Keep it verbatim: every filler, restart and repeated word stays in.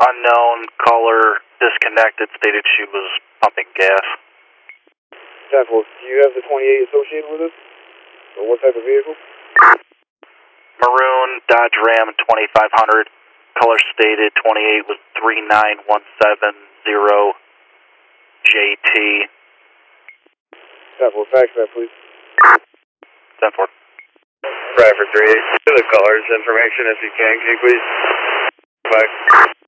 unknown, color, disconnected, stated she was pumping gas. ten four, do you have the twenty-eight associated with it? Or what type of vehicle? Maroon Dodge Ram twenty-five hundred, color stated twenty-eight was three nine one seven zero J T. ten four, fax that please. ten four. Driver three eight, to the colors information if you can, can you please? Bye.